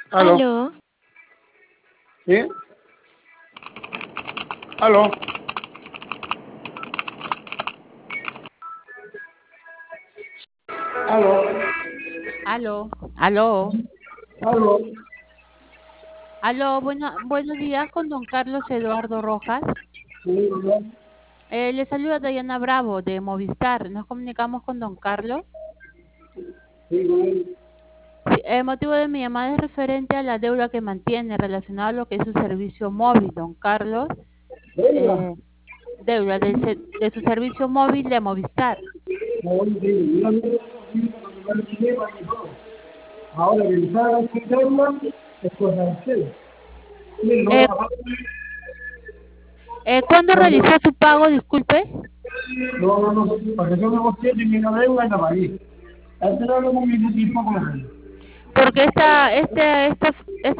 Aló, Aló, ¿sí? Aló, aló, Aló, aló, aló. aló, buenos días con don Carlos Eduardo Rojas. Sí, aló. Le saluda Dayana Bravo de Movistar. Nos comunicamos con don Carlos. Sí, bueno. Sí, el motivo de mi llamada es referente a la deuda que mantiene relacionado a lo que es su servicio móvil, don Carlos. Venga. eh, Deuda de su servicio móvil de Movistar. No, sí, mira, mira, mira, para que me dinero y todo. Ahora que me salgan sin deuda, es cosa de ustedes. Sí, no, Eh, ¿Cuándo realizó su pago? Disculpe. no, para que yo negocie mi deuda y la pagué. Antes no lo con mi tiempo con la gente. Porque